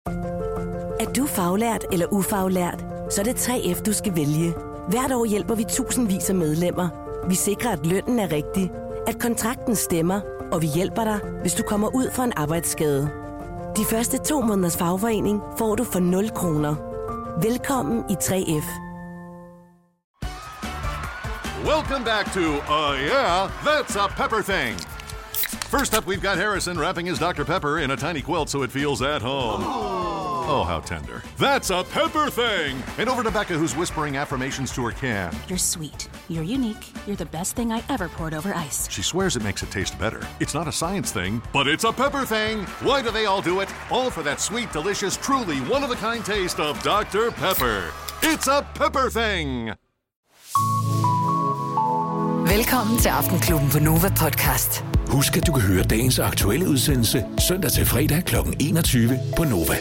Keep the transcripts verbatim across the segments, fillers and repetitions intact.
Er du faglært eller ufaglært, så er det tre F, du skal vælge. Hvert år hjælper vi tusindvis af medlemmer. Vi sikrer, at lønnen er rigtig, at kontrakten stemmer, og vi hjælper dig, hvis du kommer ud for en arbejdsskade. De første to måneders fagforening får du for nul kroner. Velkommen i tre F. Welcome back to Uh Yeah, That's a Pepper Thing. First up, we've got Harrison wrapping his Doctor Pepper in a tiny quilt so it feels at home. Oh, how tender. That's a Pepper Thing! And over to Becca, who's whispering affirmations to her can. You're sweet. You're unique. You're the best thing I ever poured over ice. She swears it makes it taste better. It's not a science thing, but it's a Pepper Thing! Why do they all do it? All for that sweet, delicious, truly one-of-a-kind taste of Doctor Pepper. It's a Pepper Thing! Velkommen til Aftenklubben på Nova Podcast. Husk, at du kan høre dagens aktuelle udsendelse søndag til fredag kl. enogtyve på Nova.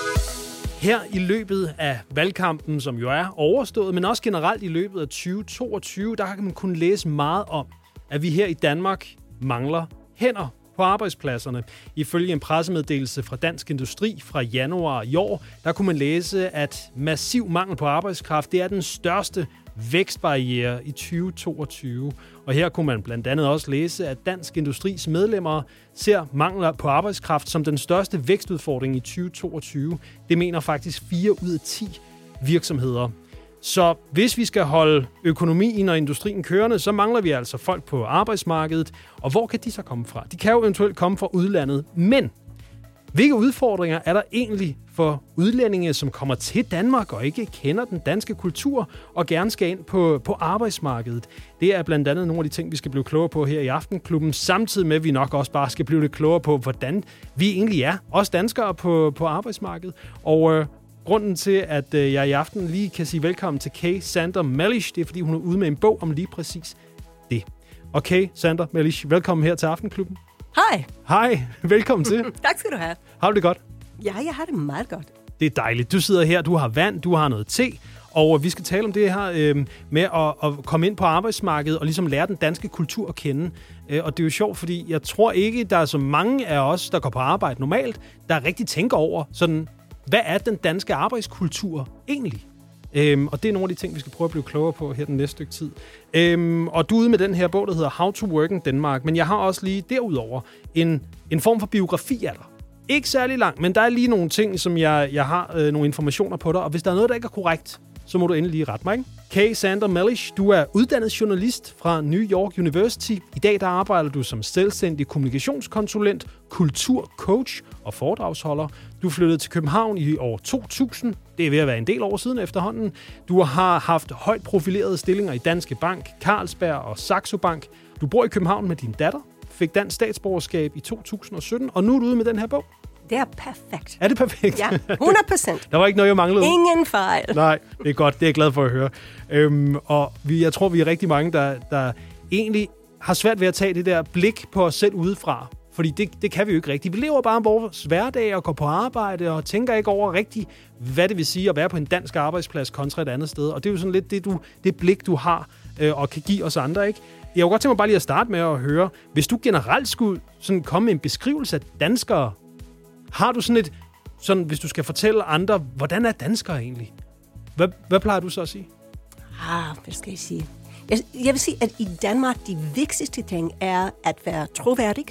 Her i løbet af valgkampen, som jo er overstået, men også generelt i løbet af tyve toogtyve, der kan man kunne læse meget om, at vi her i Danmark mangler hænder på arbejdspladserne. Ifølge en pressemeddelelse fra Dansk Industri fra januar i år, der kunne man læse, at massiv mangel på arbejdskraft, det er den største vækstbarriere i tyve toogtyve. Og her kunne man blandt andet også læse, at Dansk Industris medlemmer ser mangler på arbejdskraft som den største vækstudfordring i tyve toogtyve. Det mener faktisk fire ud af ti virksomheder. Så hvis vi skal holde økonomien og industrien kørende, så mangler vi altså folk på arbejdsmarkedet. Og hvor kan de så komme fra? De kan jo eventuelt komme fra udlandet, men hvilke udfordringer er der egentlig for udlændinge, som kommer til Danmark og ikke kender den danske kultur og gerne skal ind på, på arbejdsmarkedet? Det er blandt andet nogle af de ting, vi skal blive klogere på her i Aftenklubben, samtidig med, at vi nok også bare skal blive lidt klogere på, hvordan vi egentlig er, os danskere på, på arbejdsmarkedet. Og øh, grunden til, at øh, jeg i aften lige kan sige velkommen til Kay Sander Malish, det er, fordi hun er ude med en bog om lige præcis det. Og Kay Sander Malish, velkommen her til Aftenklubben. Hej. Hej, velkommen til. Tak skal du have. Har du det godt? Ja, jeg har det meget godt. Det er dejligt. Du sidder her, du har vand, du har noget te, og vi skal tale om det her øh, med at, at komme ind på arbejdsmarkedet og ligesom lære den danske kultur at kende. Øh, og det er jo sjovt, fordi jeg tror ikke, der er så mange af os, der går på arbejde normalt, der rigtig tænker over, sådan, hvad er den danske arbejdskultur egentlig? Øhm, og det er nogle af de ting, vi skal prøve at blive klogere på her den næste stykke tid. Øhm, og du er ude med den her bog, der hedder How to Work in Denmark, men jeg har også lige derudover en, en form for biografi af dig. Ikke særlig lang, men der er lige nogle ting, som jeg, jeg har øh, nogle informationer på dig, og hvis der er noget, der ikke er korrekt, så må du endelig lige rette mig, ikke? Kay Sander Malish, du er uddannet journalist fra New York University. I dag der arbejder du som selvstændig kommunikationskonsulent, kulturcoach og foredragsholder. Du flyttede til København i år to tusind. Det er ved at være en del år siden efterhånden. Du har haft højt profilerede stillinger i Danske Bank, Carlsberg og Saxo Bank. Du bor i København med din datter, fik dansk statsborgerskab i to tusind og sytten, og nu er du ude med den her bog. Det er perfekt. Er det perfekt? Ja, hundrede procent. Der var ikke noget, jeg manglede. Ingen fejl. Nej, det er godt. Det er jeg glad for at høre. Øhm, og vi, jeg tror, vi er rigtig mange, der, der egentlig har svært ved at tage det der blik på os selv udefra. Fordi det, det kan vi jo ikke rigtigt. Vi lever bare vores hverdag og går på arbejde og tænker ikke over rigtigt, hvad det vil sige at være på en dansk arbejdsplads kontra et andet sted. Og det er jo sådan lidt det, du, det blik, du har øh, og kan give os andre, ikke? Jeg kunne godt tænke mig bare lige at starte med at høre, hvis du generelt skulle sådan komme med en beskrivelse af danskere, har du sådan et, sådan, hvis du skal fortælle andre, hvordan er danskere egentlig? Hvad, hvad plejer du så at sige? Ah, hvad skal jeg sige? Jeg, jeg vil sige, at i Danmark, de vigtigste ting er at være troværdig,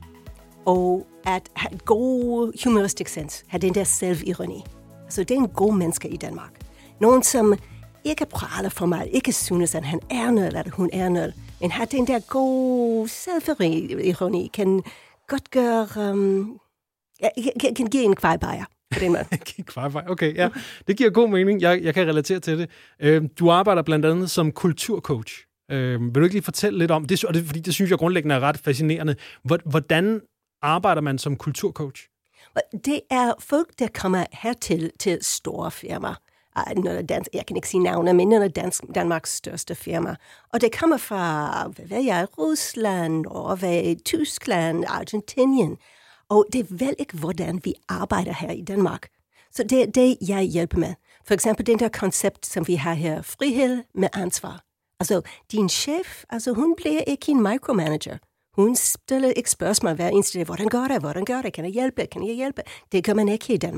og at have et god humoristic sense, have den der selvironi. Altså, det er en god menneske i Danmark. Nogen, som ikke praler for mig, ikke synes, at han er noget, eller at hun er noget, men har den der gode selvironi, kan godt gøre... Um, Jeg kan, kan give en kvarbajer på den måde. Kvarbajer, okay, ja. Det giver god mening. Jeg, jeg kan relatere til det. Øh, du arbejder blandt andet som kulturcoach. Øh, vil du ikke lige fortælle lidt om det? Fordi det synes jeg grundlæggende er ret fascinerende. Hvordan arbejder man som kulturcoach? Det er folk, der kommer hertil til store firmaer. Jeg kan ikke sige navne, men nogle af Danmarks største firmaer. Og det kommer fra, hvad ved jeg, Rusland, Norge, Tyskland, Argentinien. Og det er vel ikke, hvordan vi arbejder her i Danmark. Så det er det, jeg hjælper med. For eksempel den der koncept, som vi har her, frihed med ansvar. Altså, din chef, altså hun bliver ikke en micromanager. Hun stiller ikke spørgsmål hver eneste dag, hvordan gør det, hvordan gør det, kan jeg hjælpe, kan jeg hjælpe? Det gør man ikke i Danmark.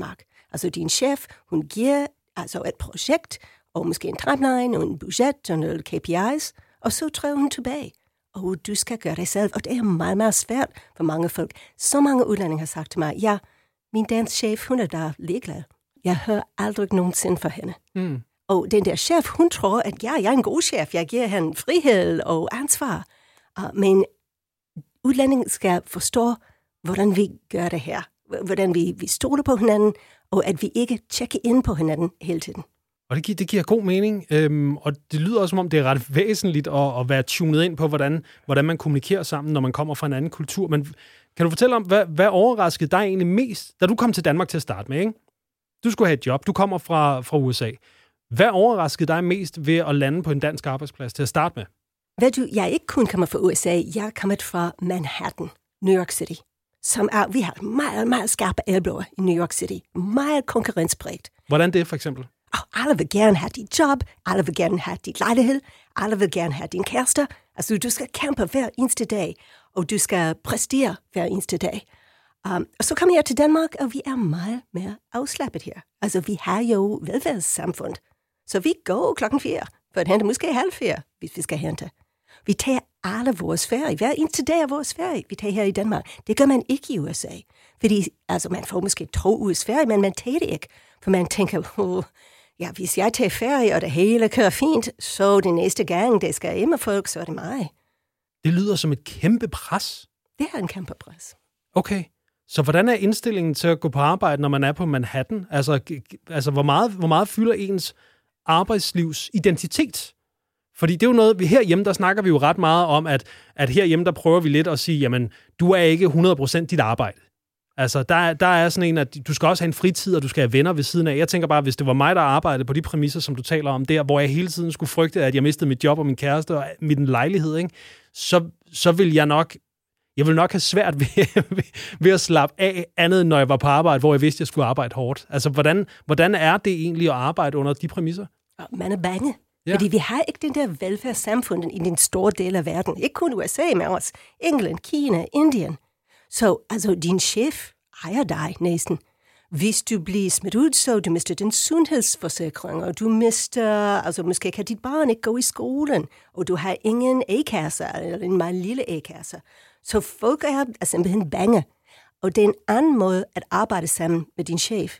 Altså din chef, hun giver altså et projekt, og måske en timeline, og en budget, og nogle K P Is, og så træder hun tilbage. Og du skal gøre det selv, og det er meget, meget svært for mange folk. Så mange udlændinge har sagt til mig, ja, min dansk chef, hun er der ligeglad. Jeg hører aldrig nogensinde fra hende. Mm. Og den der chef, hun tror, at ja, jeg er en god chef, jeg giver hende frihed og ansvar. Uh, men udlændingen skal forstå, hvordan vi gør det her. Hvordan vi, vi stoler på hinanden, og at vi ikke tjekker ind på hinanden hele tiden. Og det giver, det giver god mening, øhm, og det lyder også, som om det er ret væsentligt at, at være tunet ind på, hvordan, hvordan man kommunikerer sammen, når man kommer fra en anden kultur. Men kan du fortælle om, hvad, hvad overraskede dig egentlig mest, da du kom til Danmark til at starte med, ikke? Du skulle have et job, du kommer fra, fra U S A. Hvad overraskede dig mest ved at lande på en dansk arbejdsplads til at starte med? Ved du, jeg er ikke kun kommet fra U S A, jeg er kommet fra Manhattan, New York City. Som er, vi har meget, meget skarpe elblåer i New York City. Meget konkurrensprægt. Hvordan det for eksempel? Og alle vil gerne have dit job, alle vil gerne have dit lejlighed, alle vil gerne have din kæreste. Altså, du skal kæmpe hver eneste dag, og du skal præstere hver eneste dag. Um, og så kommer jeg til Danmark, og vi er meget mere afslappet her. Altså, vi har jo velfærdssamfund. Så vi går klokken fire, for at hente måske halv fire, hvis vi skal hente. Vi tager alle vores ferie. Hver eneste dag er vores ferie, vi tager her i Danmark. Det gør man ikke i U S A. Fordi, altså, man får måske to ugers ferie, men man tager det ikke. For man tænker, oh, ja, hvis jeg tager ferie, og det hele kører fint, så det næste gang, det skal hjemme folk, så er det mig. Det lyder som et kæmpe pres. Det er en kæmpe pres. Okay. Så hvordan er indstillingen til at gå på arbejde, når man er på Manhattan? Altså, altså hvor, meget, hvor meget fylder ens arbejdslivs identitet? Fordi det er jo noget, vi herhjemme, der snakker vi jo ret meget om, at, at herhjemme, der prøver vi lidt at sige, jamen, du er ikke hundrede procent dit arbejde. Altså, der, der er sådan en, at du skal også have en fritid, og du skal have venner ved siden af. Jeg tænker bare, hvis det var mig, der arbejdede på de præmisser, som du taler om der, hvor jeg hele tiden skulle frygte, at jeg mistede mit job og min kæreste og min lejlighed, ikke? Så, så vil jeg nok, jeg vil nok have svært ved, ved at slappe af andet, når jeg var på arbejde, hvor jeg vidste, at jeg skulle arbejde hårdt. Altså, hvordan, hvordan er det egentlig at arbejde under de præmisser? Man er bange. Ja. Fordi vi har ikke den der velfærdssamfund i den store del af verden. Ikke kun U S A, men også England, Kina, Indien. Så altså, din chef ejer dig næsten. Hvis du bliver smidt ud, så du mister din sundhedsforsikring, og du mister, altså måske kan dit barn ikke gå i skolen, og du har ingen A-kasse, eller en meget lille A-kasse. Så folk er, er simpelthen bange. Og det er en anden måde at arbejde sammen med din chef.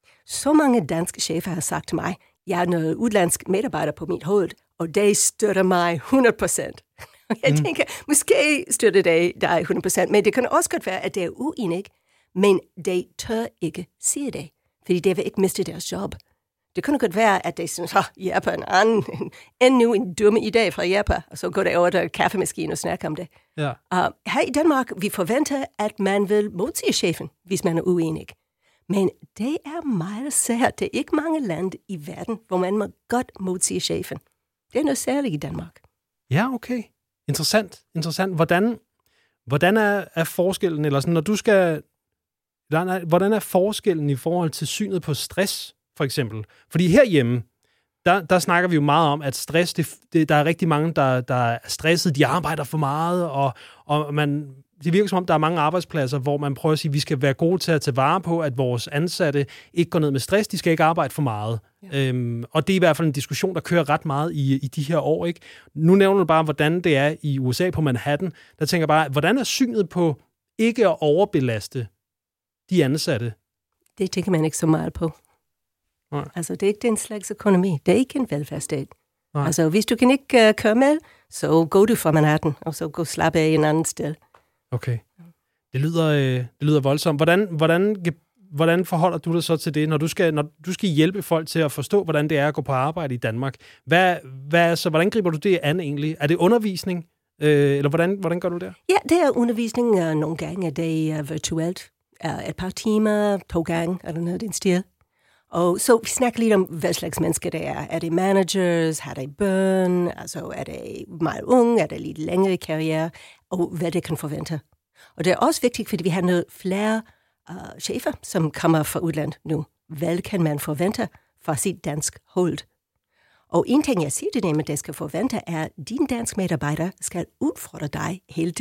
Så mange danske chefer har sagt til mig, jeg er noget udlandsk medarbejder på mit hoved, og det støtter mig hundrede procent. Jeg mm. tænker, måske støtter det dig hundrede procent, men det kan også godt være, at det er uenig, men de tør ikke sige det, fordi de vil ikke miste deres job. Det kan godt være, at de synes, at oh, Jeppe er en anden, endnu en dumme idé fra Jeppe, og så går det over til kaffemaskinen og snakker om det. Ja. Uh, her i Danmark, vi forventer, at man vil modsige chefen, hvis man er uenig. Men det er meget sært. Det er ikke mange lande i verden, hvor man må godt modsige chefen. Det er noget særligt i Danmark. Ja, okay. Interessant. Interessant. Hvordan, hvordan er, er forskellen, eller sådan, når du skal... Hvordan er forskellen i forhold til synet på stress, for eksempel? Fordi herhjemme, der, der snakker vi jo meget om, at stress, det, det, der er rigtig mange, der, der er stresset, de arbejder for meget, og, og man... Det virker som om, der er mange arbejdspladser, hvor man prøver at sige, at vi skal være gode til at tage vare på, at vores ansatte ikke går ned med stress. De skal ikke arbejde for meget. Ja. Øhm, og det er i hvert fald en diskussion, der kører ret meget i, i de her år. Ikke? Nu nævner du bare, hvordan det er i U S A på Manhattan. Der tænker jeg bare, hvordan er synet på ikke at overbelaste de ansatte? Det tænker man ikke så meget på. Nej. Altså, det er ikke den slags økonomi. Det er ikke en velfærdsstat. Nej. Altså, hvis du kan ikke uh, køre med, så går du fra Manhattan, og så gå slappe af en anden sted. Okay. Det lyder, øh, det lyder voldsomt. Hvordan, hvordan, hvordan forholder du dig så til det, når du skal, når du skal hjælpe folk til at forstå, hvordan det er at gå på arbejde i Danmark? Hvad, hvad, så hvordan griber du det an egentlig? Er det undervisning? Øh, eller hvordan, hvordan gør du det? Ja, det er undervisning. Uh, nogle gange er det uh, virtuelt. Uh, et par timer, to gange, eller noget den stil. Og så vi snakker lidt om, hvad slags mennesker det er. Er det managers? Har det børn? Altså, er det meget unge? Er det lidt længere karriere? Og hvad det kan forvente. Og det er også vigtigt, fordi vi har noget flere uh, chefer, som kommer fra udlandet nu. Hvad kan man forvente fra sit dansk hold? Og en ting, jeg siger til dem, at det skal forvente, er, at din dansk medarbejder skal udfordre dig hele tiden.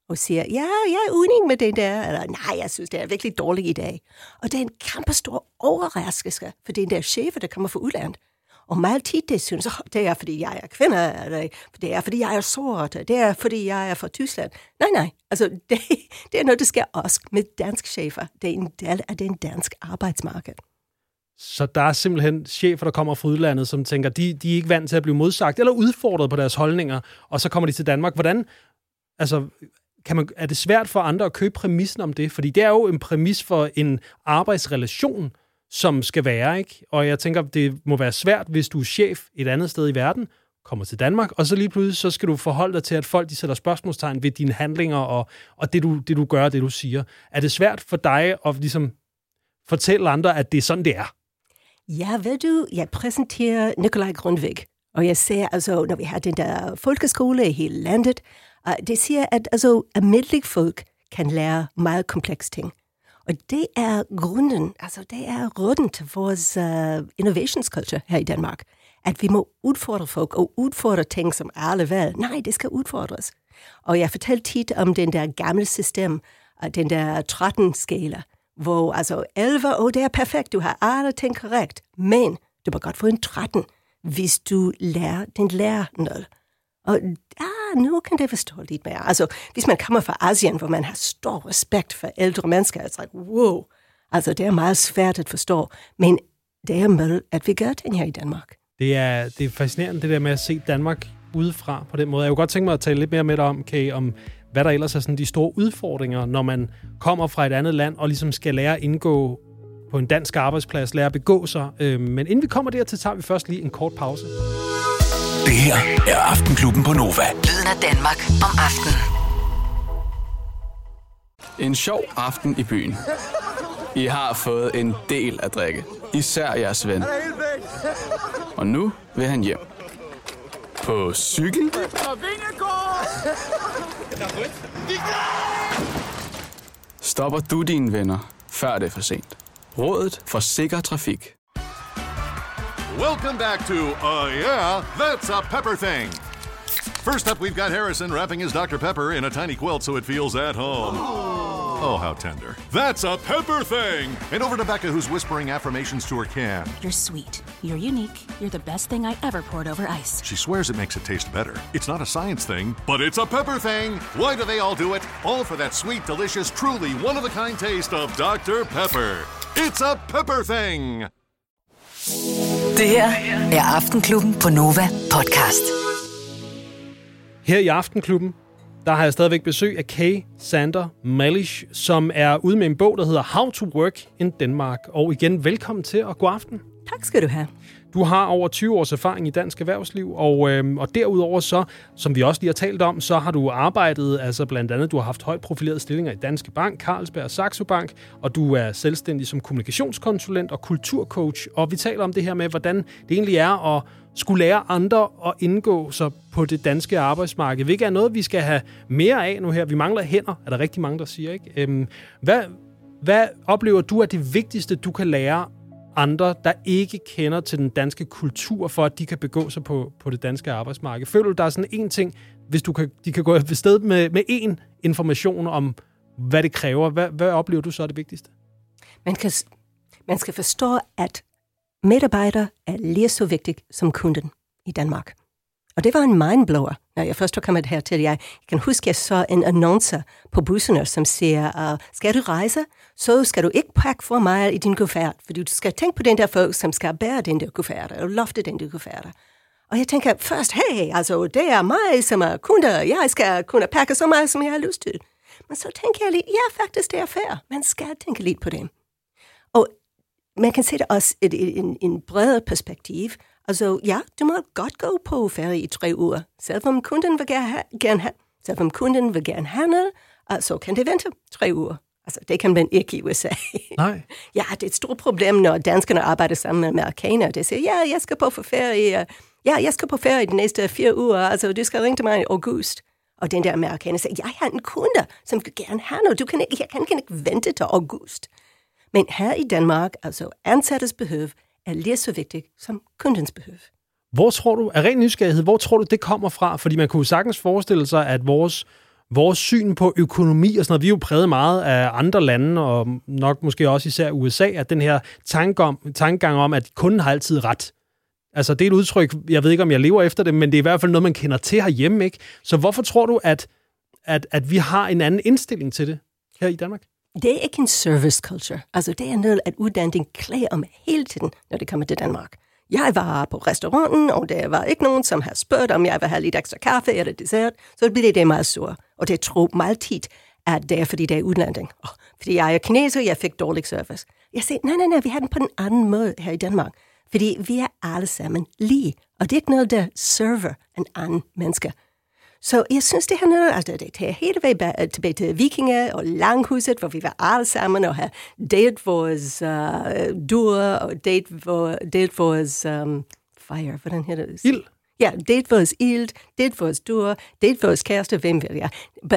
og siger, ja, jeg er uenig med det der, eller nej, jeg synes, det er virkelig dårligt i dag. Og det er en kæmpestor overraskelse for den der chefer, der kommer fra udlandet. Og meget tit, det synes, oh, det er, fordi jeg er kvinde, eller det er, fordi jeg er sort, det er, fordi jeg er fra Tyskland. Nej, nej, altså, det, det er noget, der sker også med dansk chefer. Det er en del af den dansk arbejdsmarked. Så der er simpelthen chefer, der kommer fra udlandet, som tænker, de, de er ikke vant til at blive modsagt, eller udfordret på deres holdninger, og så kommer de til Danmark. Hvordan, altså, kan man, er det svært for andre at købe præmissen om det? Fordi det er jo en præmis for en arbejdsrelation, som skal være, ikke? Og jeg tænker, det må være svært, hvis du er chef et andet sted i verden, kommer til Danmark, og så lige pludselig, så skal du forholde dig til, at folk de sætter spørgsmålstegn ved dine handlinger, og, og det, du, det du gør, det du siger. Er det svært for dig at ligesom fortælle andre, at det er sådan, det er? Ja, ved du, jeg præsenterer Nikolaj Grundtvig, og jeg ser, altså, når vi har den der folkeskole i hele landet, uh, det siger, at altså, almindelige folk kan lære meget komplekse ting. Og det er grunden, altså det er rødden til vores uh, innovationskultur her i Danmark, at vi må udfordre folk og udfordre ting, som alle ved. Nej, det skal udfordres. Og jeg fortalte tit om den der gamle system, den der tretten-skala, hvor altså elleve, åh, oh, det er perfekt, du har alle ting korrekt, men du må godt få en tretten, hvis du lærer den lærer noget. Og ja, nu kan det forstå lidt mere. Altså, hvis man kommer fra Asien, hvor man har stor respekt for ældre mennesker, så er det wow, altså det er meget svært at forstå, men det er med, at vi gør det her i Danmark. Det er, det er fascinerende, det der med at se Danmark udefra på den måde. Jeg kunne godt tænke mig at tale lidt mere med dig om, Kay, om hvad der ellers er sådan de store udfordringer, når man kommer fra et andet land og ligesom skal lære at indgå på en dansk arbejdsplads, lære at begå sig. Men inden vi kommer dertil, tager vi først lige en kort pause. Det her er Aftenklubben på Nova. Lyden af Danmark om aftenen. En sjov aften i byen. I har fået en del at drikke. Især jeres ven. Og nu vil han hjem. På cykel? Stopper du dine venner, før det er for sent. Rådet for sikker trafik. Welcome back to, uh, yeah, that's a pepper thing. First up, we've got Harrison wrapping his Doctor Pepper in a tiny quilt so it feels at home. Oh, how tender. That's a pepper thing! And over to Becca, who's whispering affirmations to her can. You're sweet. You're unique. You're the best thing I ever poured over ice. She swears it makes it taste better. It's not a science thing, but it's a pepper thing! Why do they all do it? All for that sweet, delicious, truly one-of-a-kind taste of Doctor Pepper. It's a pepper thing! Det her er Aftenklubben på Nova podcast. Her i Aftenklubben, der har jeg stadigvæk besøg af Kay Sander Malish, som er ude med en bog, der hedder How to Work in Denmark. Og igen, velkommen til, og god aften. Tak skal du have. Du har over tyve års erfaring i dansk erhvervsliv, og, øhm, og derudover så, som vi også lige har talt om, så har du arbejdet, altså blandt andet, du har haft højt profilerede stillinger i Danske Bank, Carlsberg og Saxo Bank, og du er selvstændig som kommunikationskonsulent og kulturcoach, og vi taler om det her med, hvordan det egentlig er at skulle lære andre at indgå sig på det danske arbejdsmarked, hvilket er noget, vi skal have mere af nu her. Vi mangler hænder, er der rigtig mange, der siger, ikke? Øhm, hvad, hvad oplever du er det vigtigste, du kan lære andre, der ikke kender til den danske kultur, for at de kan begå sig på, på det danske arbejdsmarked? Føler du, der er sådan en ting, hvis du kan, de kan gå af sted med, med én information om, hvad det kræver? Hvad, hvad oplever du så er det vigtigste? Man, kan, man skal forstå, at medarbejder er lige så vigtigt som kunden i Danmark. Og det var en mindblower, når jeg først var kommet hertil. Jeg kan huske, jeg så en annonce på busserne, som siger, uh, skal du rejse, så skal du ikke pakke for meget i din kuffert, fordi du skal tænke på den der folk, som skal bære den der kuffert, og lofte den der kuffert. Og jeg tænker først, hey, altså det er mig, som er kunde, jeg skal kunne pakke så meget, som jeg har lyst til. Men så tænker jeg lidt, ja, faktisk det er fair. Man skal tænke lidt på det. Og man kan se det også i en, en bredere perspektiv. Altså, ja, du må godt gå på ferie i tre uger. Selvom kunden vil gerne have, selvom kunden vil gerne handle, så kan det vente tre uger. Altså, det kan man ikke i U S A. Nej. Ja, det er et stort problem, når danskerne arbejder sammen med amerikanere. Det siger, ja, jeg skal på for ferie. Ja, jeg skal på ferie de næste fire uger. Altså, du skal ringe til mig i august. Og den der amerikaner siger, jeg har en kunde, som vil gerne have noget. Du kan ikke, jeg kan ikke vente til august. Men her i Danmark, altså ansattes behov, er lige så vigtigt som kundens behov. Hvor tror du, af ren nysgerrighed, hvor tror du, det kommer fra? Fordi man kunne sagtens forestille sig, at vores vores syn på økonomi og sådan noget, vi er jo præget meget af andre lande, og nok måske også især U S A, at den her tankegang om, at kunden har altid ret. Altså, det er et udtryk, jeg ved ikke, om jeg lever efter det, men det er i hvert fald noget, man kender til herhjemme, ikke? Så hvorfor tror du, at, at, at vi har en anden indstilling til det her i Danmark? Det er ikke en service culture. Altså, det er noget, at uddannelsen klæder om hele tiden, når det kommer til Danmark. Jeg var på restauranten, og der var ikke nogen, som har spurgt, om jeg vil have lidt ekstra kaffe eller dessert, så bliver det meget sur. Og det tror meget tit, at det er, fordi det er udlanding. Oh, fordi jeg er kineser, jeg fik dårlig service. Jeg siger, nej, nej, nej, vi har den på en anden måde her i Danmark. Fordi vi er alle sammen lige, og det er ikke noget, der server en anden menneske. Så jeg synes, det her noget, altså det tager hele vejen tilbage til vikinger og langhuset, hvor vi var alle sammen og havde delt vores uh, duer og delt, vor, delt vores um, fire, hvordan hedder det? Ild. Ja, delt vores ild, delt vores duer, delt vores kæreste, hvem vil jeg? Men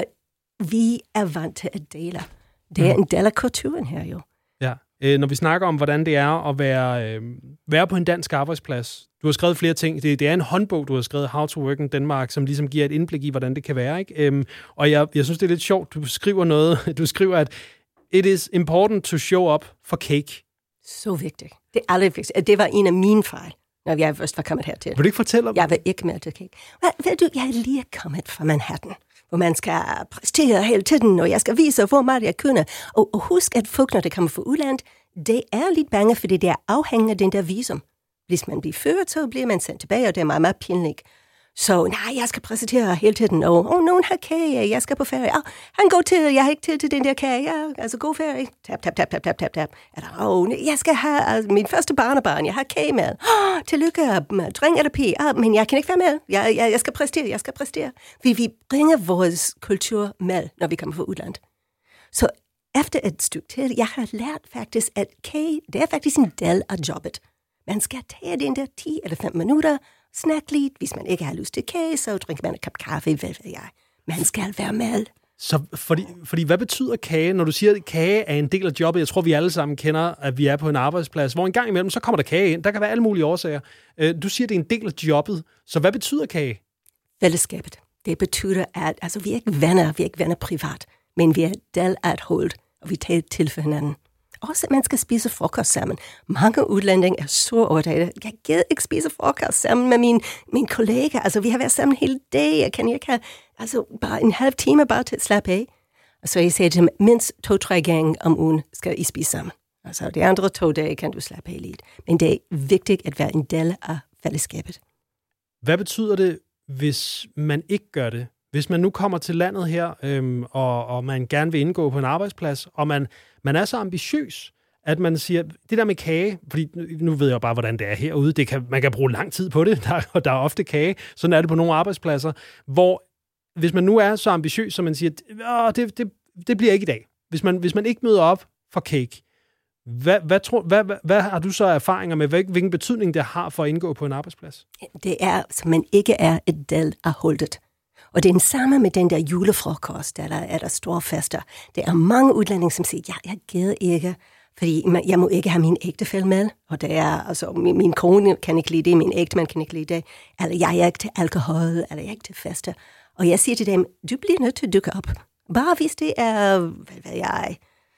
vi er vant til at dele. Det er mm. en del af kulturen her jo. Ja. Når vi snakker om, hvordan det er at være, øh, være på en dansk arbejdsplads. Du har skrevet flere ting. Det, det er en håndbog, du har skrevet, How to Work in Denmark, som ligesom giver et indblik i, hvordan det kan være. Ikke? Øhm, og jeg, jeg synes, det er lidt sjovt. Du skriver noget. Du skriver, at it is important to show up for cake. Så vigtigt. Det er aldrig vigtigt. Det var en af mine fejl, når jeg først var kommet hertil. Vil du ikke fortælle om Jeg vil ikke med til cake. Hvad, ved du, jeg er lige kommet fra Manhattan, hvor man skal præstere hele tiden, og jeg skal vise, hvor meget jeg kunne. Og, og husk, at folk, når det kommer fra udlandet, det er lidt bange, fordi det er afhængig af den der visum. Hvis man bliver ført, så bliver man sendt tilbage, og det er meget, meget pinligt. Så nej, jeg skal præsentere hele tiden, og oh, nogen har kage, jeg skal på ferie. Oh, han går til, jeg har ikke tid til den der kage, ja, altså god ferie. Tap, tap, tap, tap, tap, tap, tap. Eller, oh, jeg skal have altså, min første barnebarn, jeg har kage med. Oh, tillykke, dreng eller pige, oh, men jeg kan ikke være med. Jeg, jeg, jeg skal præstere, jeg skal præstere. Vi, vi bringer vores kultur med, når vi kommer fra udlandet. Så efter et stykke til, jeg har lært faktisk, at kage, det er faktisk en del af jobbet. Man skal tage den der ti eller fem minutter, snakke lidt. Hvis man ikke har lyst til kage, så drikker man en kop kaffe, hvad ved jeg. Man skal være med. Så fordi, fordi hvad betyder kage? Når du siger, at kage er en del af jobbet, jeg tror, vi alle sammen kender, at vi er på en arbejdsplads, hvor en gang imellem, så kommer der kage ind. Der kan være alle mulige årsager. Du siger, at det er en del af jobbet. Så hvad betyder kage? Fællesskabet. Det betyder, at altså, vi er ikke venner, vi er ikke venner privat, men vi er del af et hold, og vi tager til for hinanden. Også at man skal spise frokost sammen. Mange udlændinge er så overdrevet. Jeg gider ikke spise frokost sammen med min, min kollega. Altså, vi har været sammen hele dag. Jeg kan ikke have altså, bare en halv time bare til at slappe af. Og så jeg siger til dem, mindst to-tre gange om ugen skal I spise sammen. Altså, de andre to dage kan du slappe af lidt. Men det er vigtigt at være en del af fællesskabet. Hvad betyder det, hvis man ikke gør det? Hvis man nu kommer til landet her, øhm, og, og man gerne vil indgå på en arbejdsplads, og man, man er så ambitiøs, at man siger, det der med kage, fordi nu ved jeg bare, hvordan det er herude, det kan, man kan bruge lang tid på det, der, der er ofte kage, sådan er det på nogle arbejdspladser, hvor hvis man nu er så ambitiøs, så man siger, det, det, det bliver ikke i dag. Hvis man, hvis man ikke møder op for cake, hvad, hvad, tror, hvad, hvad, hvad har du så erfaringer med, hvilken betydning det har for at indgå på en arbejdsplads? Det er, så man ikke er et del af holdet. Og det er den samme med den der julefrokost, der er der store fester. Der er mange udlændinge, som siger, ja, jeg gider ikke, fordi jeg må ikke have min ægtefælle med. Og det er, altså, min, min kone kan ikke lide det, min ægtemand kan ikke lide det. Eller jeg er ikke til alkohol, eller jeg er ikke til fester. Og jeg siger til dem, du bliver nødt til at dukke op. Bare hvis det er, hvad ved jeg,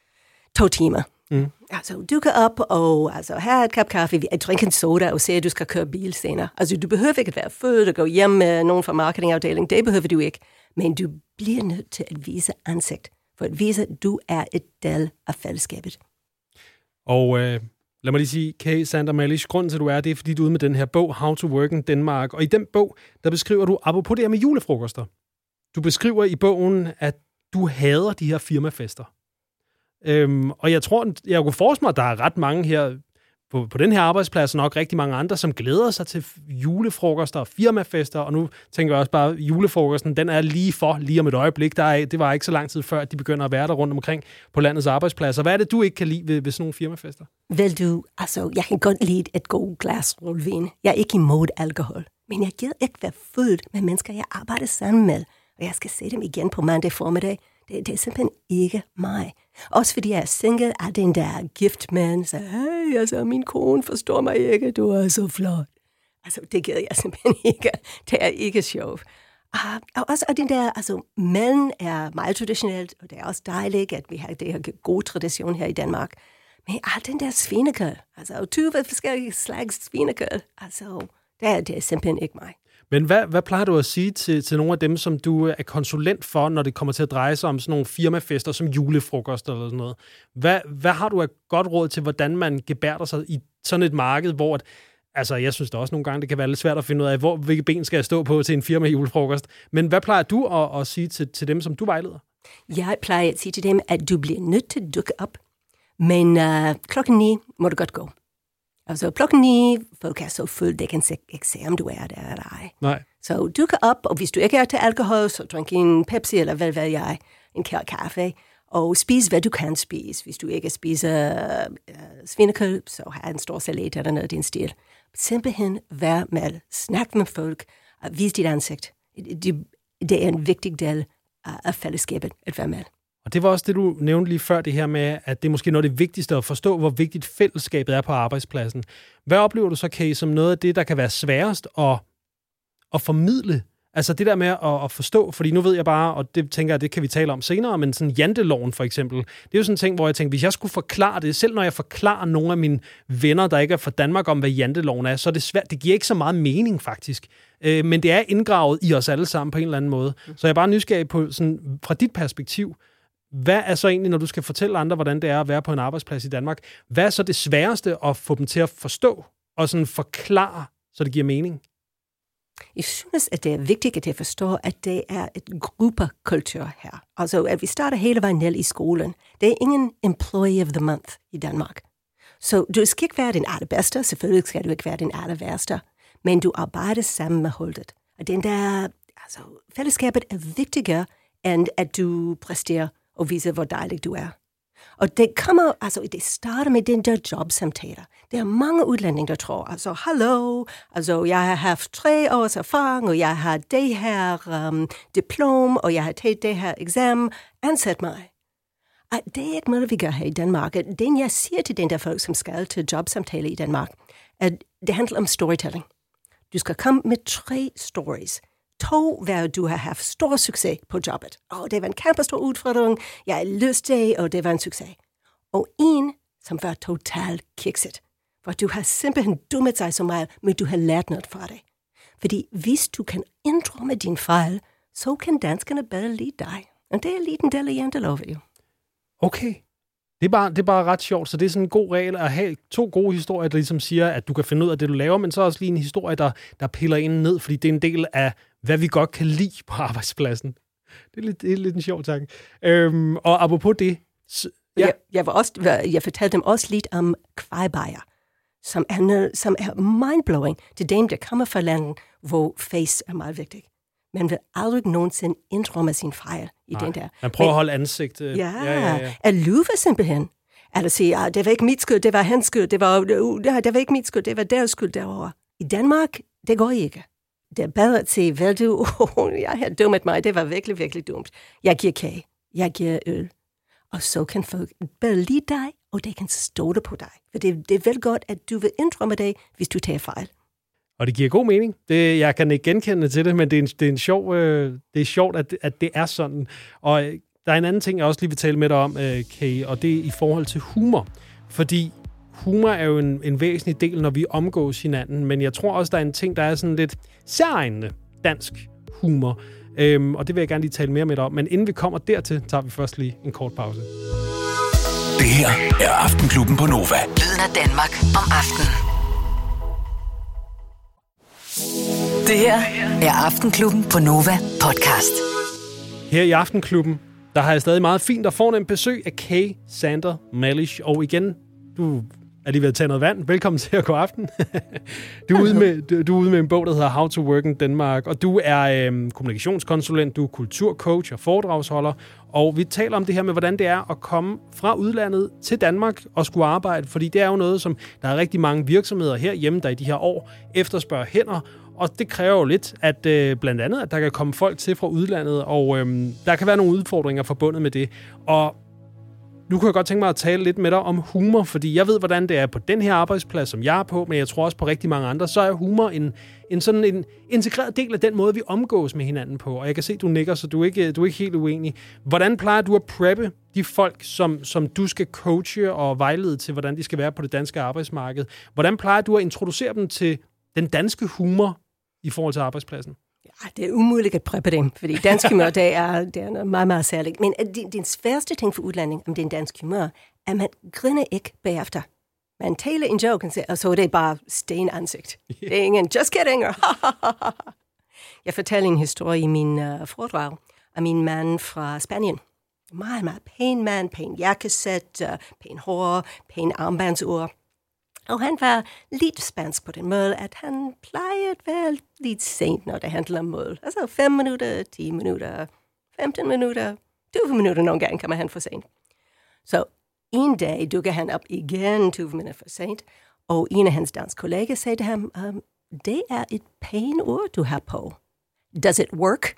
to timer. Mm. Altså, dukke op og altså, have et kop kaffe, jeg drikker en soda og siger, at du skal køre bil senere. Altså, du behøver ikke at være født og gå hjem med nogen fra marketingafdelingen. Det behøver du ikke. Men du bliver nødt til at vise ansigt, for at vise, at du er et del af fællesskabet. Og øh, lad mig lige sige, Kay Sander Malish, grunden til, at du er, det er, fordi du er ude med den her bog, How to Work in Denmark. Og i den bog, der beskriver du, apropos det her med julefrokoster, du beskriver i bogen, at du hader de her firmafester. Øhm, og jeg tror, jeg kunne forestille mig, at der er ret mange her på, på den her arbejdsplads, og nok rigtig mange andre, som glæder sig til julefrokoster og firmafester, og nu tænker jeg også bare, at julefrokosten, den er lige for, lige om et øjeblik. Der er, det var ikke så lang tid før, at de begynder at være der rundt omkring på landets arbejdspladser. Hvad er det, du ikke kan lide ved, ved sådan nogle firmafester? Vel du, altså, jeg kan godt lide et godt glas rødvin. Jeg er ikke imod alkohol, men jeg gider ikke være født med mennesker, jeg arbejder sammen med, og jeg skal se dem igen på mandag formiddag. Det, det er simpelthen ikke mig. Også fordi jeg er single, er den der gift man, så hey, altså, min kone forstår mig ikke, du er så flot. Altså, det gider jeg simpelthen ikke. Det er ikke sjovt. Uh, og også og den der, altså, maden er meget traditionelt, og det er også dejligt, at vi har det her gode tradition her i Danmark. Men ah, den der svinekød, altså tyve forskellige slags svinekød, altså, det er, det er simpelthen ikke mig. Men hvad, hvad plejer du at sige til, til nogle af dem, som du er konsulent for, når det kommer til at dreje sig om sådan nogle firmafester som julefrokost eller sådan noget? Hvad, hvad har du af godt råd til, hvordan man gebærder sig i sådan et marked, hvor at, altså jeg synes da også nogle gange, det kan være lidt svært at finde ud af, hvor, hvilke ben skal jeg stå på til en firma julefrokost. Men hvad plejer du at, at sige til, til dem, som du vejleder? Jeg plejer at sige til dem, at du bliver nødt til at dukke op, men uh, klokken ni må du godt gå. Altså klokken ni, folk er så fuldt, det kan ikke se, om du er der eller ej. Nej. Så dukke op, og hvis du ikke er til alkohol, så drink en Pepsi, eller hvad ved jeg, en kære kaffe, og spis, hvad du kan spise. Hvis du ikke spiser uh, svinekød, så har en stor salat eller noget i din stil. Simpelthen vær med, snak med folk, og vis dit ansigt. Det, det er en vigtig del af fællesskabet at være med. Og det var også det, du nævnte lige før, det her med, at det er måske noget af det vigtigste at forstå, hvor vigtigt fællesskabet er på arbejdspladsen. Hvad oplever du så, Kay, som noget af det, der kan være sværest at, at formidle? Altså det der med at, at forstå, fordi nu ved jeg bare, og det tænker jeg, det kan vi tale om senere, men sådan janteloven for eksempel, det er jo sådan en ting, hvor jeg tænker, hvis jeg skulle forklare det, selv når jeg forklarer nogle af mine venner, der ikke er fra Danmark, om hvad janteloven er, så er det svært. Det giver ikke så meget mening faktisk. Øh, men det er indgravet i os alle sammen på en eller anden måde. Så jeg er bare nysgerrig på, sådan, fra dit perspektiv, hvad er så egentlig, når du skal fortælle andre, hvordan det er at være på en arbejdsplads i Danmark, hvad er så det sværeste at få dem til at forstå og sådan forklare, så det giver mening? Jeg synes, at det er vigtigt at forstå, at det er et gruppekultur her. Altså, at vi starter hele vejen ned i skolen. Det er ingen employee of the month i Danmark. Så du skal ikke være den allerbedste, selvfølgelig skal du ikke være den allerværste, men du arbejder sammen med holdet. Og den der, altså, fællesskabet er vigtigere, end at du præsterer og viser, hvor dejlig du er. Og det kommer, altså det starter med den der jobsamtaler. Der er mange udlændinge, der tror, altså, hallo, altså, jeg har haft tre års erfaring, og jeg har det her um, diplom, og jeg har taget det her eksamen, ansæt mig. Og det er ikke noget, vi gør her i Danmark. Den, jeg siger til den der folk, som skal til jobsamtale i Danmark, at det handler om storytelling. Du skal komme med tre stories. To, hvor du har haft stor succes på jobbet. Og det var en kæmpe stor udfordring. Jeg er lyst til, og det var en succes. Og en, som var totalt kikset. For du har simpelthen dummet sig så meget, men du har lært noget fra det. Fordi hvis du kan indrømme din fejl, så kan danskerne bedre lide dig. Og det er lige den del af janteloven jo. Okay. Det er, bare, det er bare ret sjovt, så det er sådan en god regel at have to gode historier, der ligesom siger, at du kan finde ud af det, du laver, men så også lige en historie, der, der piller en ned, fordi det er en del af, hvad vi godt kan lide på arbejdspladsen. Det er lidt, det er lidt en sjov tanke. Øhm, og apropos det... Så, ja. jeg, jeg, var også, jeg fortalte dem også lidt om kvejebajer, som er, som er mindblowing til dem, der kommer fra landet, hvor face er meget vigtigt. Man vil aldrig nogensinde indrømme sin fejl i Nej, den der. man prøver Men, at holde ansigt. Øh, ja, ja, ja, ja. At lyve simpelthen. At sige, at det var ikke mit skyld, det var hans skyld, det var, uh, det var ikke mit skyld, det var deres skyld derovre. I Danmark, det går ikke. Det er bedre at sige, vel du, oh, jeg har dummet mig, det var virkelig, virkelig dumt. Jeg giver kage, jeg giver øl. Og så kan folk bedre lide dig, og de kan stole på dig. For det, det er vel godt, at du vil indrømme dig, hvis du tager fejl. Og det giver god mening. Det, jeg kan ikke genkende til det, men det er, en, det er, en sjov, øh, det er sjovt, at, at det er sådan. Og øh, der er en anden ting, jeg også lige vil tale med dig om, øh, Kay, og det er i forhold til humor. Fordi humor er jo en, en væsentlig del, når vi omgås hinanden, men jeg tror også, der er en ting, der er sådan lidt særegnende dansk humor. Øhm, og det vil jeg gerne lige tale mere med dig om. Men inden vi kommer dertil, tager vi først lige en kort pause. Det her er Aftenklubben på Nova. Lyden af Danmark om aftenen. Det her er Aftenklubben på Nova podcast. Her i Aftenklubben, der har jeg stadig meget fint og fornemt besøg af Kay Sander Malish. Og igen, du er lige ved at tage noget vand. Velkommen til at gå aften. Du er ude med, du, du er ude med en bog, der hedder How to Work in Denmark. Og du er øhm, kommunikationskonsulent, du er kulturcoach og foredragsholder. Og vi taler om det her med, hvordan det er at komme fra udlandet til Danmark og skulle arbejde. Fordi det er jo noget, som der er rigtig mange virksomheder herhjemme, der i de her år efterspørger hænder. Og det kræver jo lidt, at øh, blandt andet, at der kan komme folk til fra udlandet, og øh, der kan være nogle udfordringer forbundet med det. Og nu kan jeg godt tænke mig at tale lidt med dig om humor, fordi jeg ved, hvordan det er på den her arbejdsplads, som jeg er på, men jeg tror også på rigtig mange andre, så er humor en, en sådan en integreret del af den måde, vi omgås med hinanden på. Og jeg kan se, du nikker, så du er ikke, du er ikke helt uenig. Hvordan plejer du at preppe de folk, som, som du skal coache og vejlede til, hvordan de skal være på det danske arbejdsmarked? Hvordan plejer du at introducere dem til den danske humor i forhold til arbejdspladsen? Ja, det er umuligt at preppe dem, fordi dansk humør, det er, det er meget, meget særligt. Men det, den sværeste ting for udlænding om den danske humør, er, at man griner ikke bagefter. Man taler en joke, og, siger, og så er det bare stenansigt. Yeah. Det er ingen, just kidding. Jeg fortalte en historie i min uh, foredrag af min mand fra Spanien. Meget, meget pæn mand, pæn jakkesæt, uh, pæn hår, pæn armbandsur. Og han var lidt spansk på den måde, at han plejede at være lidt sent, når det handler om mål. Altså fem minutter, ti minutter, femten minutter, tyve minutter nogle gange kommer han for sent. Så en dag dukker han op igen tyve minutter for sent, og en af hans danske kolleger sagde til ham, um, det er et pænt ord, du har på. Does it work?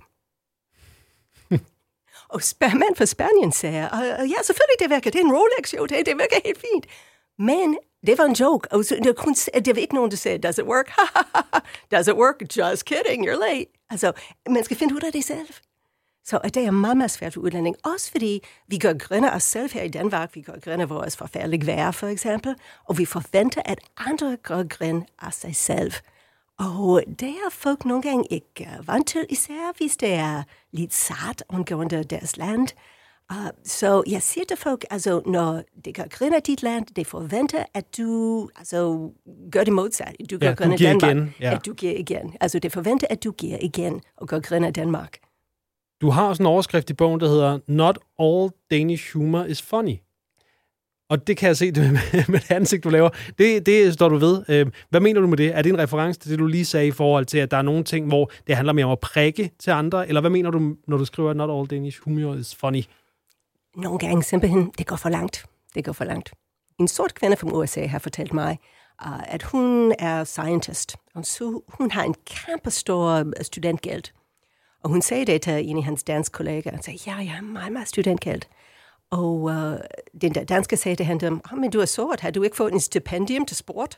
Og mand fra Spanien sagde, uh, ja, selvfølgelig det virker, det er en Rolex, jo, det, det virker helt fint. Men det var en joke. Og det, kun, det var ikke nogen, der sagde, does it work? Does it work? Just kidding, you're late. Altså, man skal finde ud af det selv. Så det er meget, meget svært for udlænding. Også fordi vi gør griner os selv her i Danmark. Vi gør griner vores forfærdelige vejr, for eksempel. Og vi forventer, at andre gør grin af sig selv. Og det er folk nogle gange ikke vant til, især hvis det er lidt sart angående deres land. Uh, så jeg siger til folk, altså, når det gør griner dit land, det forventer, at du altså, gør det modsat. Du gør ja, griner Danmark, igen. Ja. At du giver igen. Altså, det forventer, at du giver igen og gør griner Danmark. Du har også en overskrift i bogen, der hedder Not all Danish humor is funny. Og det kan jeg se med det ansigt, du laver. Det, det står du ved. Hvad mener du med det? Er det en reference til det, du lige sagde i forhold til, at der er nogle ting, hvor det handler mere om at prikke til andre? Eller hvad mener du, når du skriver, Not all Danish humor is funny? Nogle gange simpelthen, det går for langt. Det går for langt. En sort kvinde fra U S A har fortalt mig, uh, at hun er scientist. Og så hun har en kæmpestor studentgæld. Og hun sagde det til en af hans danske kollegaer. Hun sagde, ja, jeg har meget, meget studentgæld. Og uh, den der danske sagde til hende, oh, men du er sort, har du ikke fået en stipendium til sport?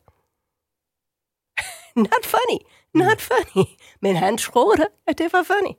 Not funny, not funny. Men han troede, at det var funny.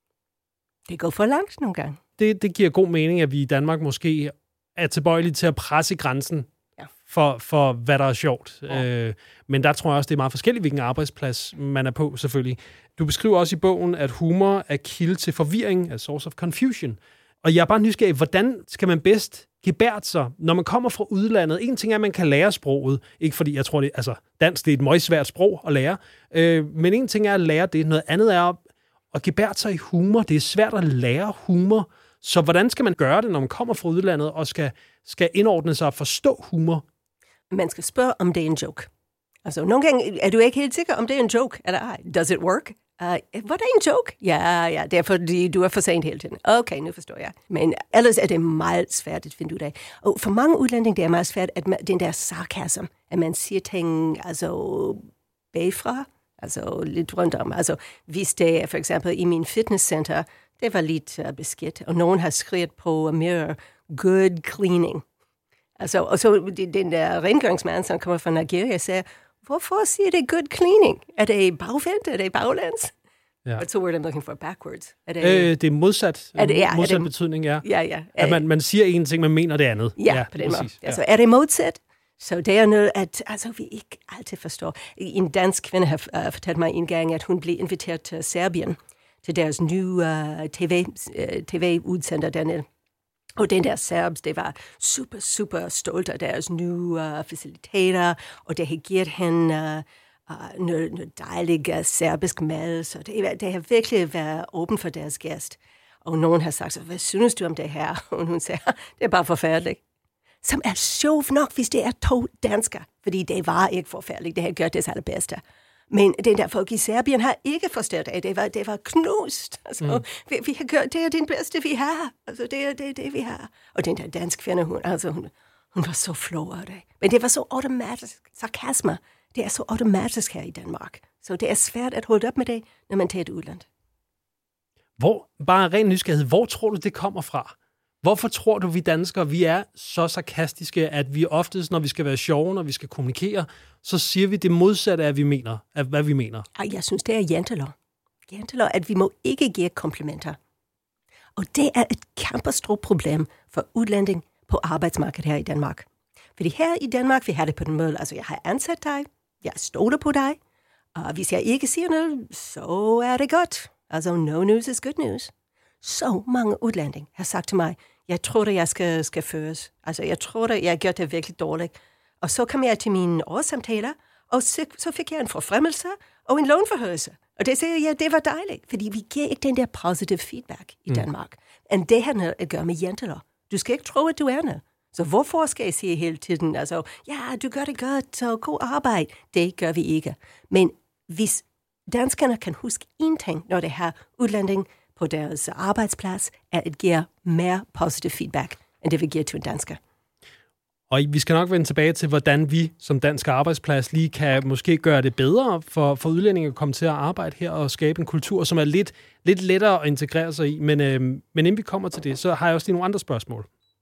Det går for langt nogle gange. Det, det giver god mening, at vi i Danmark måske er tilbøjelige til at presse grænsen ja. for, for, hvad der er sjovt. Ja. Øh, men der tror jeg også, det er meget forskelligt, hvilken arbejdsplads man er på, selvfølgelig. Du beskriver også i bogen, at humor er kilde til forvirring, a source of confusion. Og jeg er bare nysgerrig, hvordan skal man bedst gebærde sig, når man kommer fra udlandet? En ting er, at man kan lære sproget. Ikke fordi, jeg tror, det altså dansk det er et meget svært sprog at lære. Øh, men en ting er at lære det. Noget andet er at, at gebærde sig i humor. Det er svært at lære humor. Så hvordan skal man gøre det, når man kommer fra udlandet og skal, skal indordne sig og forstå humor? Man skal spørge, om det er en joke. Altså, nogle gange er du ikke helt sikker, om det er en joke, eller ej. Does it work? Uh, var det en joke? Ja, ja, det er fordi, du er for sent hele tiden. Okay, nu forstår jeg. Men ellers er det meget svært at finde ud af. Og for mange udlændinge, det er meget svært, at man, den der sarkasm, at man siger ting, altså bagfra, altså lidt rundt om. Altså, hvis det er for eksempel i min fitnesscenter, det var lidt uh, beskidt, og nogen har skrevet på mere good cleaning. Altså, og så den der rengøringsmand, som kommer fra Nigeria, siger, hvorfor siger det good cleaning? Er det bagvendt? Er det baglæns? Ja. What's the word I'm looking for? Backwards? Er det, øh, det er modsat. Er det, ja, modsat er det, betydning, ja. Ja, ja. At man, man siger en ting, man mener det andet. Ja, ja på den måde. Ja. Altså, er det modsat? Så det er noget, at altså, vi ikke altid forstår. En dansk kvinde har uh, fortalt mig en gang, at hun blev inviteret til Serbien, til deres nye uh, T V, uh, T V-udsender dernede. Og den der serbs, det var super, super stolt af deres nye uh, faciliteter, og det har givet hende uh, uh, noget, noget dejlig uh, serbisk mad, så det, det har virkelig været åben for deres gæst. Og nogen har sagt, hvad synes du om det her? Og hun siger, det er bare forfærdeligt. Som er sjovt nok, hvis det er to danskere, fordi det var ikke forfærdeligt, det har gjort det allerbedste. Men den der folk i Serbien har ikke forstået det. Det var, det var knust. Altså, mm. vi, vi har gjort, det er den bedste, vi har. Altså, det er det, det, vi har. Og den der dansk kvinde, hun, altså, hun, hun var så flov af det. Men det var så automatisk. Sarkasme, det er så automatisk her i Danmark. Så det er svært at holde op med det, når man tager et udland. Hvor, bare ren nysgerrighed, hvor tror du, det kommer fra? Hvorfor tror du, vi danskere, vi er så sarkastiske, at vi oftest, når vi skal være sjove, når vi skal kommunikere, så siger vi det modsatte af, vi mener, af hvad vi mener? Jeg synes, det er jantelov. Jantelov, at vi må ikke give komplimenter. Og det er et kæmpestort problem for udlænding på arbejdsmarkedet her i Danmark. Fordi her i Danmark, vi har det på den måde, altså jeg har ansat dig, jeg stoler på dig, og hvis jeg ikke siger noget, så er det godt. Altså, no news is good news. Så mange udlændinge har sagt til mig, jeg tror, at jeg skal, skal føres. Altså, jeg tror, at jeg gør det virkelig dårligt. Og så kom jeg til mine årssamtaler, og så, så fik jeg en forfremmelse og en lånforhøjelse. Og det siger jeg, ja, det var dejligt, fordi vi giver ikke den der positive feedback i Danmark. Mm. Og det har noget at gøre med jantelov. Du skal ikke tro, at du er noget. Så hvorfor skal jeg sige hele tiden, altså, ja, du gør det godt, så god arbejde. Det gør vi ikke. Men hvis danskerne kan huske én ting, når det har udlænding på deres arbejdsplads, er at give mere positiv feedback, end det vi giver til en dansker. Og vi skal nok vende tilbage til, hvordan vi som dansk arbejdsplads lige kan måske gøre det bedre for, for udlændinge at komme til at arbejde her og skabe en kultur, som er lidt, lidt lettere at integrere sig i. Men, øh, men inden vi kommer til det, så har jeg også lige nogle andre spørgsmål.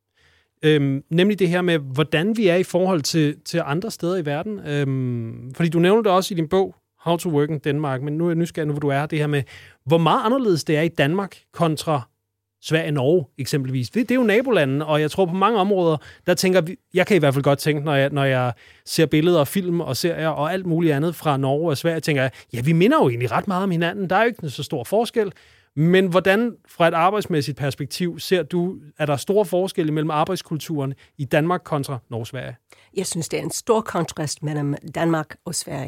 Øhm, nemlig det her med, hvordan vi er i forhold til, til andre steder i verden. Øhm, fordi du nævner det også i din bog, How to Work in Denmark, men nu er jeg nysgerrig, nu hvor du er det her med, hvor meget anderledes det er i Danmark kontra Sverige og Norge eksempelvis. Det, det er jo nabolandene, og jeg tror på mange områder, der tænker vi, jeg kan i hvert fald godt tænke, når jeg, når jeg ser billeder og film og serier og alt muligt andet fra Norge og Sverige, tænker jeg, ja, vi minder jo egentlig ret meget om hinanden. Der er jo ikke så stor forskel. Men hvordan, fra et arbejdsmæssigt perspektiv, ser du, er der store forskelle mellem arbejdskulturen i Danmark kontra Norge og Sverige? Jeg synes, det er en stor kontrast mellem Danmark og Sverige.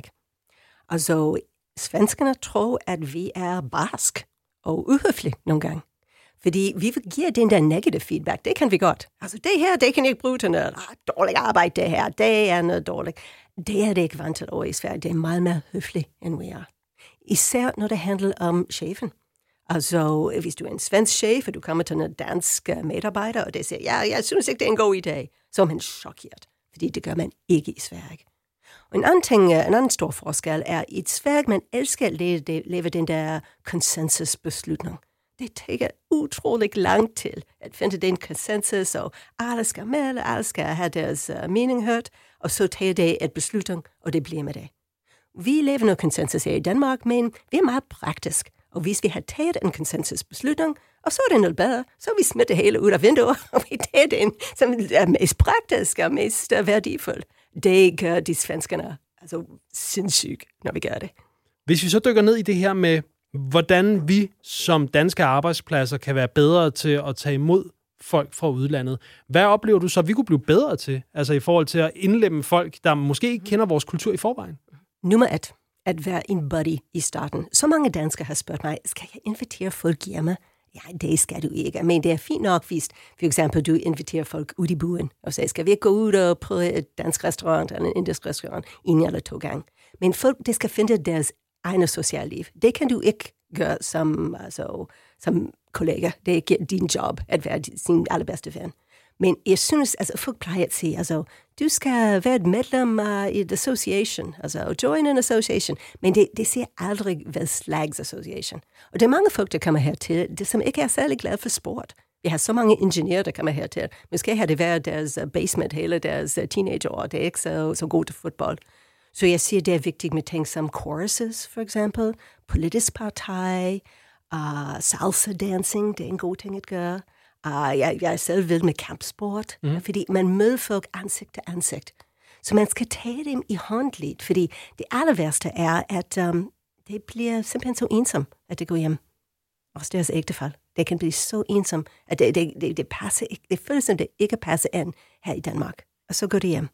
Altså, svenskerne tror, at vi er barsk og uhøflige nogle gange. Fordi vi giver den der negative feedback, det kan vi godt. Altså, det her, det kan jeg ikke bruge til noget. Ah, dårligt arbejde, det her, det er noget dårligt. Det er det ikke vant til over i Sverige. Det er meget mere høfligt, end vi er. Især når det handler om chefen. Altså, hvis du er en svensk chef, og du kommer til en dansk medarbejder, og det siger, ja, jeg synes ikke, det er en god idé, så er man chokeret, fordi det gør man ikke i Sverige. Og en anden ting, en anden stor forskel er, i Sverige, man elsker at leve, leve den der konsensusbeslutning. Det tager utrolig langt til at finde den konsensus, og alle skal med, alle skal have deres uh, mening hørt, og så tager det et beslutning, og det bliver med det. Vi lever noget konsensus her i Danmark, men vi er meget praktisk. Og hvis vi har taget en konsensusbeslutning, og så er det noget bedre, så vi smidt det hele ud af vinduet, og vi tager den, som er mest praktisk og mest værdifuld. Det gør de svenskerne altså sindssygt, når vi gør det. Hvis vi så dykker ned i det her med, hvordan vi som danske arbejdspladser kan være bedre til at tage imod folk fra udlandet. Hvad oplever du så, at vi kunne blive bedre til? Altså i forhold til at indlemme folk, der måske ikke kender vores kultur i forvejen? Nummer et. At være en buddy i starten. Så mange danskere har spurgt mig, skal jeg invitere folk hjemme? Ja, det skal du ikke. Men det er fint nok, hvis for eksempel du inviterer folk ud i byen, og siger, skal vi gå ud og prøve et dansk restaurant eller en indisk restaurant en eller to gange. Men folk, det skal finde deres egne sociale liv. Det kan du ikke gøre som, altså, som kollega. Det er ikke din job at være sin allerbedste ven. Men jeg synes, altså folk plejer at sige, altså, du skal være et medlem af et association, altså join an association, men det, det siger aldrig, hvad slags association. Og det er mange folk, der kommer hertil, det, som ikke er særlig glade for sport. Vi har så mange ingeniører, der kommer hertil. Måske har det været deres basement hele deres teenageår, det er ikke så, så godt til fodbold. Så jeg siger, det er vigtigt med ting som choruses, for eksempel, politisk parti, uh, salsa dancing, det er en god ting at gøre. Uh, jeg, jeg er selv vild med kampsport, mm. fordi man møder folk ansigt til ansigt. Så man skal tage dem i hånd lidt, fordi det aller værste er, at um, det bliver simpelthen så ensom, at det går hjem. Også deres ægtefald. Det kan blive så ensom, at det, det, det, det passer ikke. Det føles som det ikke passer ind her i Danmark. Og så går det hjem.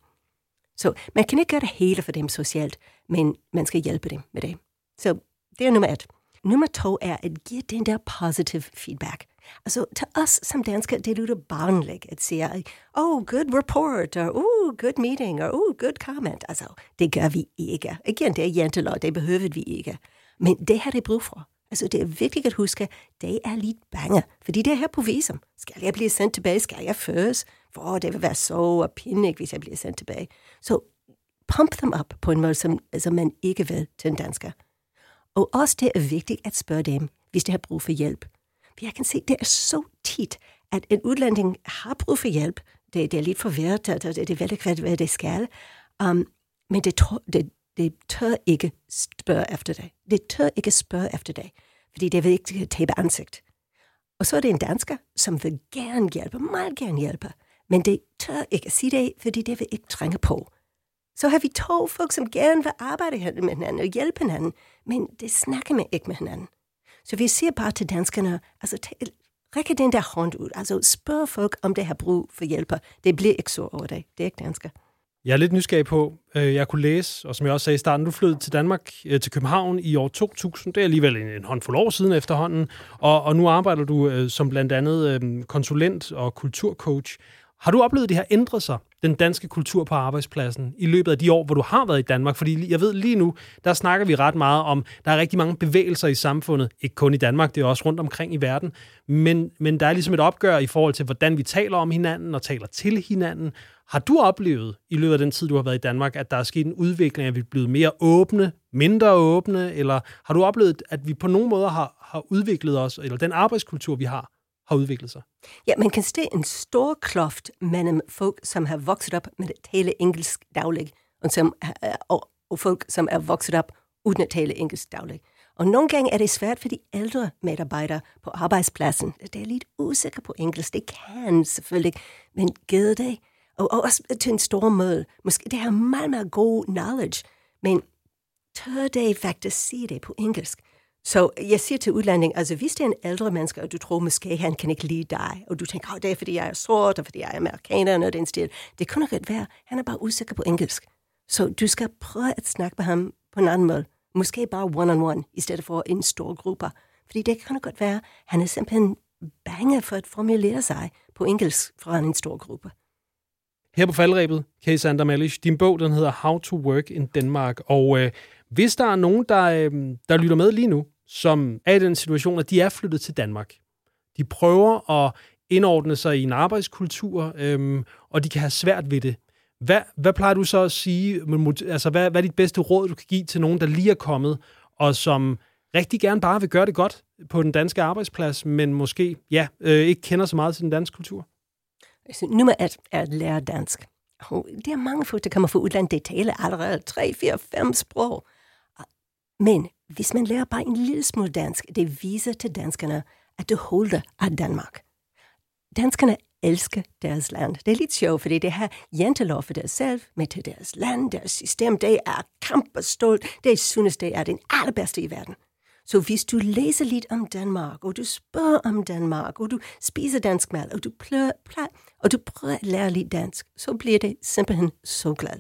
Så man kan ikke gøre det hele for dem socialt, men man skal hjælpe dem med det. Så det er nummer et. Nummer to er at give den der positive feedback. Altså til os som danskere, det lyder barnligt at sige, oh, good report, og oh, good meeting, og oh, good comment. Altså, det gør vi ikke. Igen, det er jantelov, det behøver vi ikke. Men det har det brug for. Altså, det er vigtigt at huske, det er lidt bange, fordi det er her på visum. Skal jeg blive sendt tilbage? Skal jeg først? For det vil være så pinligt, hvis jeg bliver sendt tilbage. Så pump dem op på en måde, som, som man ikke vil til en dansker. Og også det er vigtigt at spørge dem, hvis de har brug for hjælp. For jeg kan se, det er så tit, at en udlænding har brug for hjælp. Det, det er lidt forvirret, og det, det er veldig hvad det skal. Um, men det, det, det tør ikke spørge efter dig. Det tør ikke spørge efter dig, fordi det vil ikke tabe ansigt. Og så er det en dansker, som vil gerne hjælpe, meget gerne hjælpe, men det tør ikke sige det, fordi det vil ikke trænge på. Så har vi to folk, som gerne vil arbejde med hinanden og hjælpe hinanden, men det snakker man ikke med hinanden. Så vi siger bare til danskerne, altså række den der hånd ud, altså spørg folk, om det har brug for hjælper. Det bliver ikke så over det. Det er ikke dansker. Jeg er lidt nysgerrig på, jeg kunne læse, og som jeg også sagde i starten, du flyttede til Danmark, til København i år to tusind. Det er alligevel en håndfuld år siden efterhånden, og, og nu arbejder du som blandt andet konsulent og kulturcoach. Har du oplevet, at det har ændret sig, den danske kultur på arbejdspladsen, i løbet af de år, hvor du har været i Danmark? Fordi jeg ved lige nu, der snakker vi ret meget om, der er rigtig mange bevægelser i samfundet, ikke kun i Danmark, det er også rundt omkring i verden, men, men der er ligesom et opgør i forhold til, hvordan vi taler om hinanden og taler til hinanden. Har du oplevet i løbet af den tid, du har været i Danmark, at der er sket en udvikling, at vi er blevet mere åbne, mindre åbne, eller har du oplevet, at vi på nogen måder har, har udviklet os, eller den arbejdskultur, vi har, har udviklet sig? Ja, man kan se en stor kloft mellem folk, som har vokset op med at tale engelsk dagligt, og, som, og, og folk, som er vokset op uden at tale engelsk dagligt. Og nogle gange er det svært for de ældre medarbejdere på arbejdspladsen. Det er lidt usikker på engelsk. Det kan selvfølgelig, men gider det? Og, og også til en stor måde. Måske det har meget, meget god knowledge, men tør det faktisk sige det på engelsk? Så jeg siger til udlænding, altså hvis det er en ældre menneske, og du tror måske, han kan ikke lide dig, og du tænker, oh, det er fordi jeg er sort, og fordi jeg er amerikaner, og den stil. Det kunne godt være, han er bare usikker på engelsk. Så du skal prøve at snakke med ham på en anden måde. Måske bare one-on-one, i stedet for en stor gruppe. Fordi det kan godt være, han er simpelthen bange for at formulere sig på engelsk foran en stor gruppe. Her på faldrebet, Kay Sander Malish, din bog, den hedder How to Work in Denmark, og øh, hvis der er nogen, der, øh, der lytter med lige nu, som er i den situation, at de er flyttet til Danmark. De prøver at indordne sig i en arbejdskultur, øhm, og de kan have svært ved det. Hvad, hvad plejer du så at sige? Altså, hvad, hvad er dit bedste råd, du kan give til nogen, der lige er kommet, og som rigtig gerne bare vil gøre det godt på den danske arbejdsplads, men måske ja, øh, ikke kender så meget til den danske kultur? Altså, nummer et er at lære dansk. Og det er mange folk, der kommer fra udlandet, det taler allerede tre, fire, fem sprog. Men hvis man lærer bare en lille smule dansk, det viser til danskerne, at du holder af Danmark. Danskerne elsker deres land. Det er lidt sjovt, fordi det har jantelov for deres selv, men til deres land, deres system, det er kamp og stolt. Det synes, det er den allerbedste i verden. Så hvis du læser lidt om Danmark, og du spørger om Danmark, og du spiser dansk mad, og du, plør, plør, og du prøver at lære lidt dansk, så bliver det simpelthen så glad.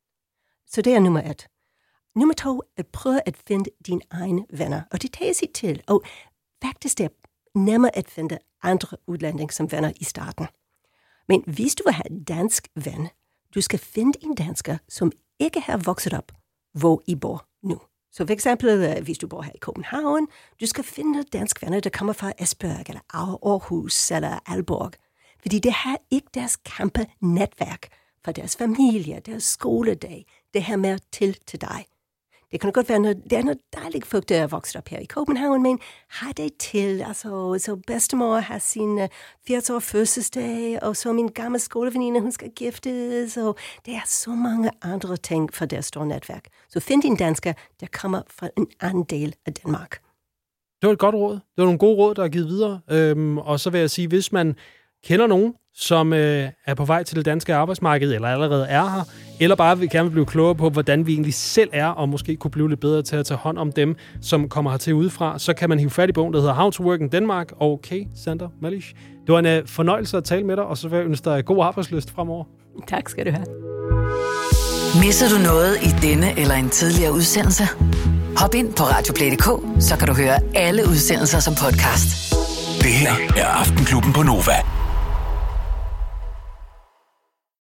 Så det er nummer et. Nummer to, at prøve at finde dine egne venner. Og det tager sig til. Og faktisk det er nemmere at finde andre udlændinge som venner i starten. Men hvis du vil have dansk ven, du skal finde en dansker, som ikke har vokset op, hvor I bor nu. Så for eksempel, hvis du bor her i København, du skal finde danske venner, der kommer fra Esbjerg, eller Aarhus, eller Aalborg. Fordi det har ikke deres kæmpe netværk for deres familie, deres skoledag. Det her med til til dig. Det kan godt være noget, det er noget dejligt folk, der er vokset op her i København, men har det til, altså, så bedstemor har sin uh, firs år fødselsdag, og så min gamle skoleveninde, hun skal giftes, og det er så mange andre ting for deres store netværk. Så find en dansker, der kommer fra en anden del af Danmark. Det var et godt råd. Det var nogle gode råd, der er givet videre. Øhm, og så vil jeg sige, hvis man kender nogen, som øh, er på vej til det danske arbejdsmarked, eller allerede er her, eller bare vil gerne blive klogere på, hvordan vi egentlig selv er, og måske kunne blive lidt bedre til at tage hånd om dem, som kommer hertil udefra, så kan man hive fat i bogen, der hedder How to Work in Denmark, og Kay Sander Malish. Det var en øh, fornøjelse at tale med dig, og så vil jeg ønske dig god arbejdslyst fremover. Tak skal du have. Misser du noget i denne eller en tidligere udsendelse? Hop ind på radioplay punktum d k, så kan du høre alle udsendelser som podcast. Det her er Aftenklubben på Nova.